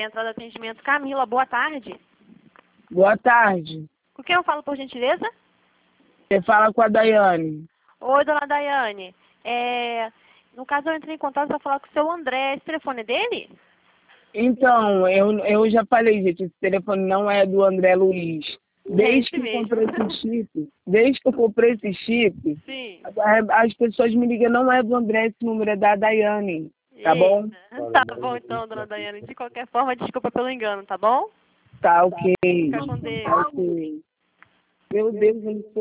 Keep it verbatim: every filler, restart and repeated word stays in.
Central de Atendimento. Camila, boa tarde. Boa tarde. Com quem eu falo, por gentileza? Você fala com a Daiane. Oi, dona Daiane. É, no caso, eu entrei em contato para falar com o seu André. Esse telefone é dele? Então, eu, eu já falei, gente, esse telefone não é do André Luiz. Desde que eu comprei esse chip, desde que eu comprei esse chip, Sim. as pessoas me ligam, não é do André, esse número é da Daiane. Tá bom? Tá bom então, dona Daiane. De qualquer forma, desculpa pelo engano, tá bom? Tá ok. Fica com Deus. Tá ok. Meu Deus, eu não sou